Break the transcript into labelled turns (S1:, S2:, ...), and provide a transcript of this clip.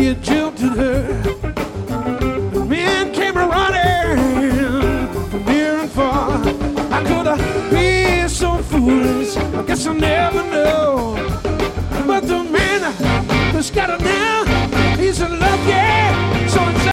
S1: he had jilted her. The men came running from near and far. How could I be so foolish? I guess I'll never know. But the man who's got her now